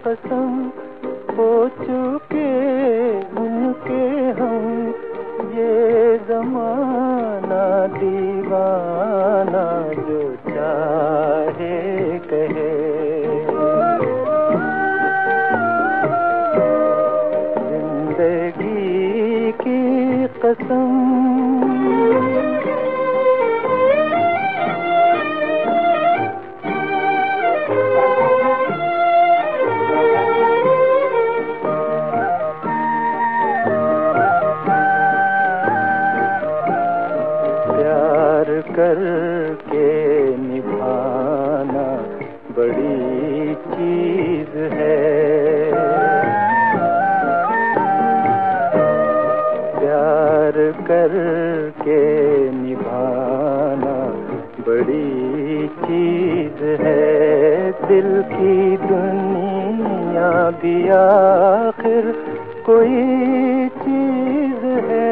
कसम हो चुके उनके हम, ये ज़माना दीवाना जो चाहे कहे। जिंदगी की कसम करके निभाना बड़ी चीज है। प्यार करके निभाना बड़ी चीज है। दिल की दुनिया भी आखिर कोई चीज है।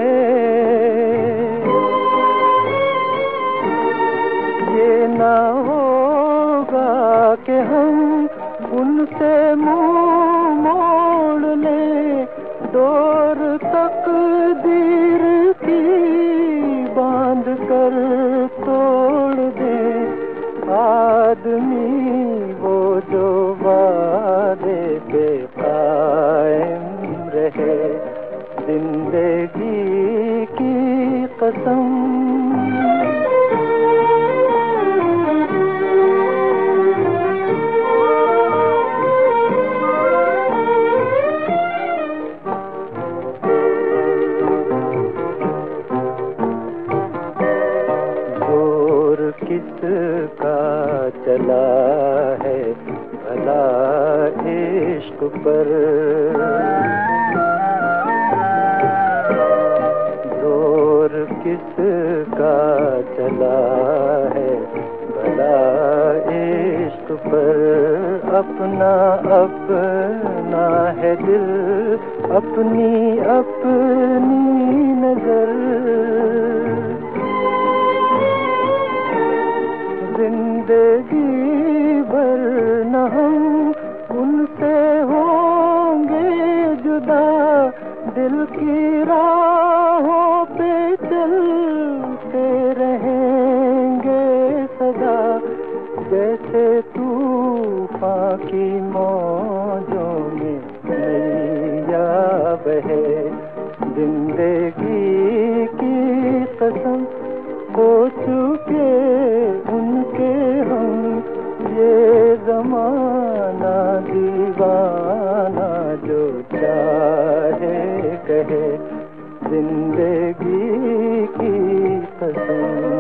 ये ना होगा कि हम उनसे मुंह मोड़ लें, डोर तकदीर की बांध कर तोड़ दें। आदमी वो जो वादे पे कायम रहे, जिंदगी की कसम। किसका चला है भला इश्क पर, जोर किसका चला है भला इश्क पर। अपना अपना है दिल, अपनी अपनी नजर। जिंदगी भर न हम उनसे होंगे जुदा, दिल की राहों पे चलते रहेंगे सदा। जैसे तूफान की मौजों में नैया बहे, जिंदगी की कसम हो चुके उनके हम, ये ज़माना दीवाना जो चाहे कहे, जिंदगी की कसम।